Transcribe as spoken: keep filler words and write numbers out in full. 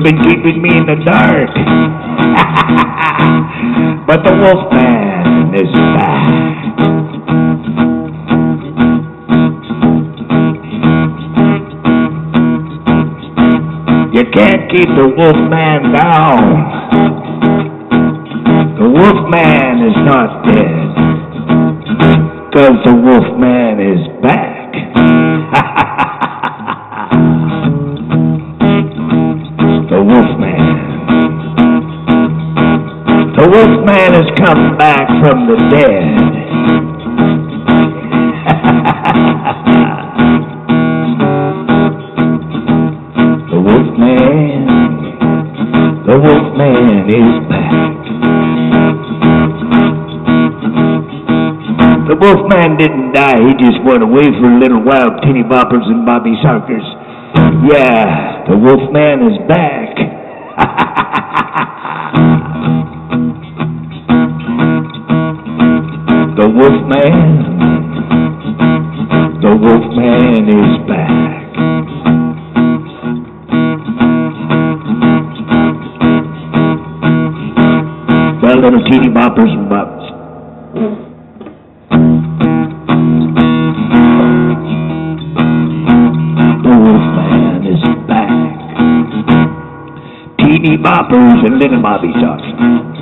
have been keeping me in the dark. But the Wolfman is back. You can't keep the Wolfman down. The Wolfman is not dead, 'cause the Wolfman is back. The Wolfman. The Wolfman has come back from the dead. The Wolfman. The Wolfman is back. The Wolfman didn't die, he just went away for a little while, Teeny Boppers and Bobby Sarkers. Yeah, the Wolfman is back. The Wolfman, the Wolfman is back. Well, little Teeny Boppers and Bobbers. Teeny Boppers and Little Bobby Sarkers.